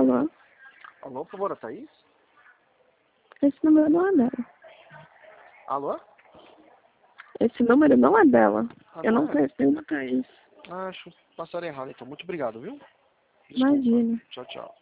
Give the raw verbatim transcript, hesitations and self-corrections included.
Alô? Alô, por favor, a Thaís? Esse número não é dela. Alô? Esse número não é dela. Ah, Eu não não é? conheço nenhuma Thaís. Ah, acho que passaram errado, então. Muito obrigado, viu? Desculpa. Imagina. Tchau, tchau.